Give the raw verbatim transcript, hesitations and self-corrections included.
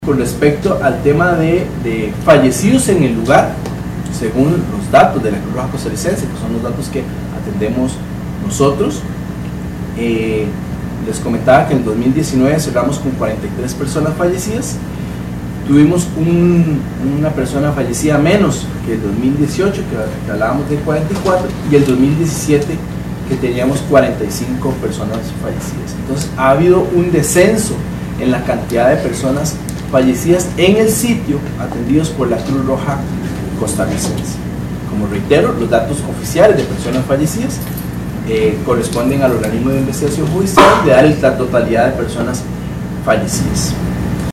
Con respecto al tema de, de fallecidos en el lugar, según los datos de la Cruz Roja Costarricense, que son los datos que atendemos nosotros, eh, les comentaba que en el dos mil diecinueve cerramos con cuarenta y tres personas fallecidas. Tuvimos un, una persona fallecida menos que el dos mil dieciocho, que, que hablábamos de cuarenta y cuatro, y el dos mil diecisiete, que teníamos cuarenta y cinco personas fallecidas. Entonces ha habido un descenso en la cantidad de personas fallecidas en el sitio atendidos por la Cruz Roja Costarricense. Como reitero, los datos oficiales de personas fallecidas eh, corresponden al organismo de investigación judicial de dar la totalidad de personas fallecidas.